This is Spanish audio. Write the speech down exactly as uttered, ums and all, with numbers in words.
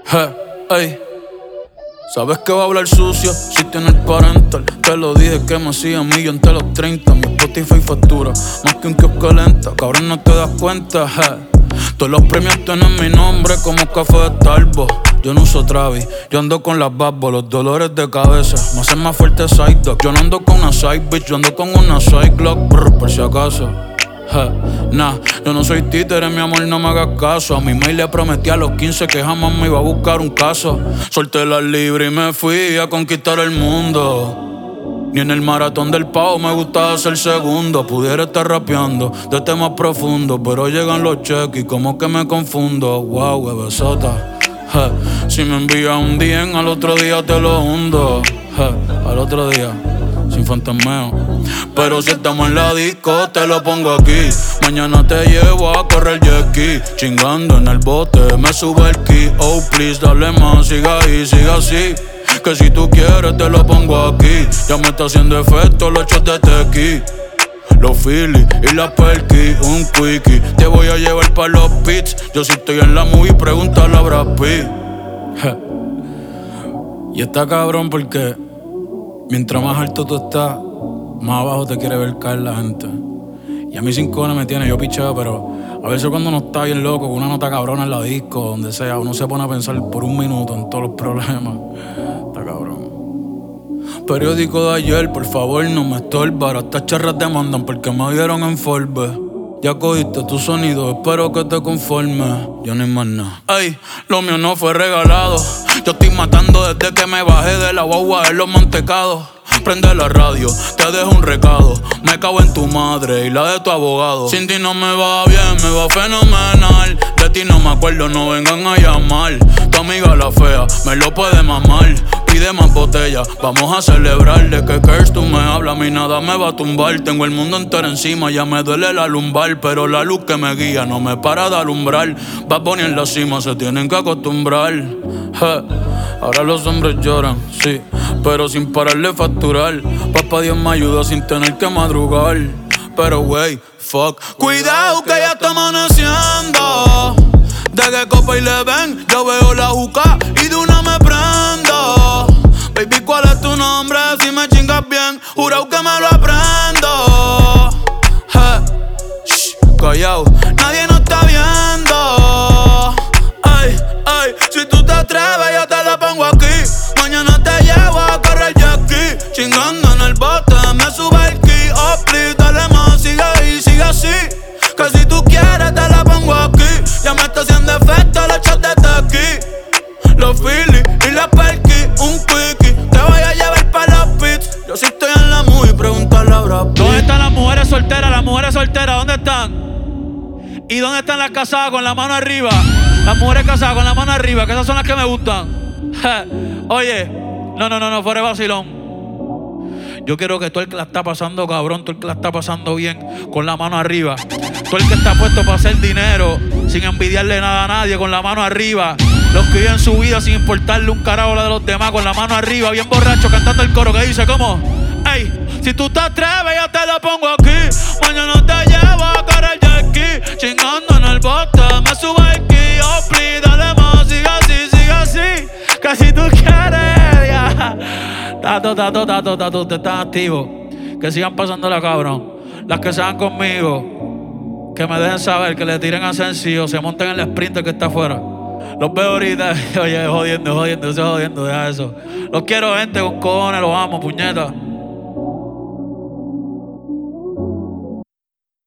Je, ey. Sabes que va a hablar sucio si tienes parental. Te lo dije que me hacía millón entre los treinta. Mi Spotify factura más que un kiosco lenta. Cabrón, no te das cuenta, je. Todos los premios tienen mi nombre como café de Starbucks. Yo no uso Travis, yo ando con las babos, los dolores de cabeza me hacen más fuerte side dog. Yo no ando con una side bitch, yo ando con una side glock, brr, por si acaso. Ja, nah, yo no soy títere, mi amor, no me hagas caso. A mi mail le prometí a los quince que jamás me iba a buscar un caso. Solté la libre y me fui a conquistar el mundo. Ni en el maratón del pavo me gustaba ser segundo. Pudiera estar rapeando de temas profundos, pero llegan los cheques y como que me confundo. Wow, bebesota. Je, si me envías un D M al otro día te lo hundo. Je, al otro día, sin fantasmeo. Pero si estamos en la disco te lo pongo aquí. Mañana te llevo a correr jet ski. Chingando en el bote me sube el ki. Oh please dale más, siga ahí, siga así. Que si tú quieres te lo pongo aquí. Ya me está haciendo efecto los shots de tequi. Los Phillies y la Perky, un quickie. Te voy a llevar pa' los pits. Yo si estoy en la movie, pregúntale a Brad Pitt. Y está cabrón porque mientras más alto tú estás, más abajo te quiere ver caer la gente. Y a mí sin cojones me tiene, yo picheo, pero a veces cuando uno está bien loco, con una nota cabrona en la disco, donde sea, uno se pone a pensar por un minuto en todos los problemas. Está cabrón. Periódico de ayer, por favor no me estorba. Ahora estas charras te mandan porque me dieron en Forbes. Ya cogiste tu sonido, espero que te conformes. Yo no hay más nada. Ey, lo mío no fue regalado. Yo estoy matando desde que me bajé de la guagua de los mantecados. Prende la radio, te dejo un recado. Me cago en tu madre y la de tu abogado. Sin ti no me va bien, me va fenomenal. De ti no me acuerdo, no vengan a llamar. Tu amiga la fea, me lo puede mamar. Pide más botella, vamos a celebrar. De que curse tú me hablas, a mí nada me va a tumbar. Tengo el mundo entero encima, ya me duele la lumbar. Pero la luz que me guía no me para de alumbrar. Bad Bunny en la cima, se tienen que acostumbrar. Je, ahora los hombres lloran, sí, pero sin pararle facturar. Papá Dios me ayuda sin tener que madrugar. Pero wey, fuck, cuidado que ya está amaneciendo. De que copa y le ven, yo veo la juca y de una me prendo. Baby, ¿cuál es tu nombre? Si me chingas bien, jurado que me lo aprendo. Hey, shh, callao, nadie nos está viendo. Ay, ay, si tú te atreves yo te lo pongo aquí. Mañana te llevo a correr jet ski. Chingando en el bote, me sube el ki. Oh please, dale más, sigue ahí, sigue así. Que si tú quieres te la pongo aquí. Ya me está haciendo efecto los shots de tequi. Los Phillies y la Perky, un quickie. Te voy a llevar pa' los pits. Yo si estoy en la movie, pregúntale a Brad Pitt. ¿Dónde están las mujeres solteras? Las mujeres solteras, ¿dónde están? ¿Y dónde están las casadas con la mano arriba? Las mujeres casadas con la mano arriba, que esas son las que me gustan. Oye, no, no, no, no, fuera de vacilón. Yo quiero que todo el que la está pasando cabrón, todo el que la está pasando bien, con la mano arriba. Todo el que está puesto para hacer dinero, sin envidiarle nada a nadie, con la mano arriba. Los que viven su vida sin importarle un carajo la de los demás, con la mano arriba, bien borracho, cantando el coro que dice, ¿cómo? Ey, si tú te atreves, yo te lo pongo aquí. Mañana te llevo a correr jet ski. Chingando en el bote, me sube el ki. Oh, please, dale más, sigue así, sigue así. Que si tú quieres, ya. Tato, tato, tato, tato, ustedes están activos. Que sigan pasándola, cabrón. Las que sean conmigo, que me dejen saber, que le tiren a sencillo, se monten en el sprinter que está afuera. Los veo ahorita, oye, jodiendo, jodiendo, estoy jodiendo, deja eso. Los quiero, gente, con cojones, los amo, puñeta.